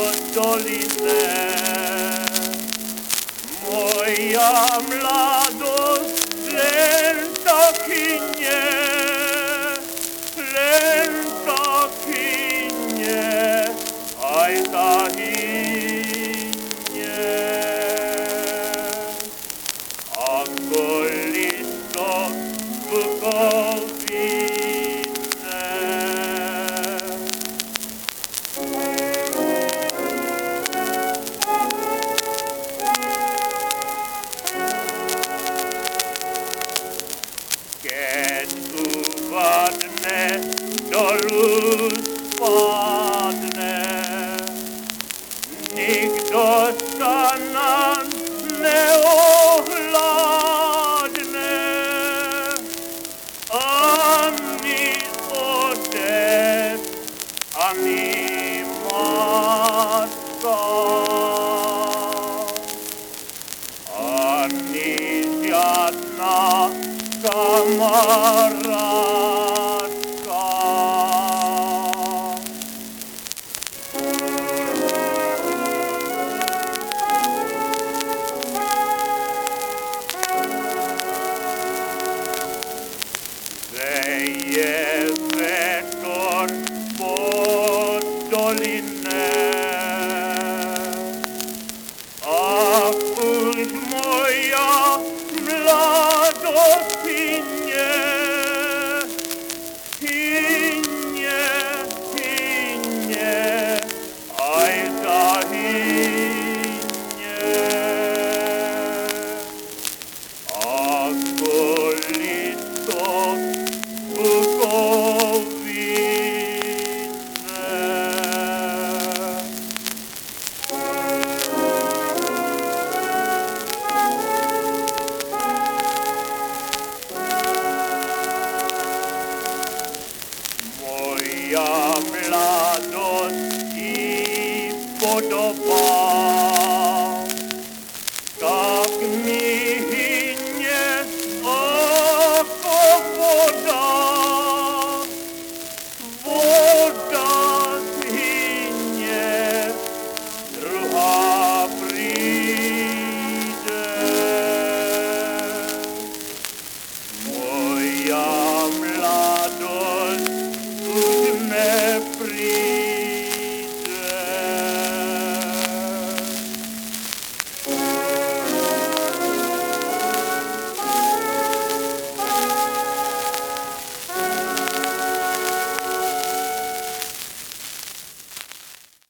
dolinę. Moja mladość lęta kinie, aj zaginie. Ako listok bukovinę. Keď upadne dolu spadne, nikto sa nás neohľadne, ani otec, ani matka, ani žiadna kamarátka. Veje vetor pod dolinę, a už moja mladość hynie, aj zahynie. Ako listok bukovinę. Moja mladość i podoba.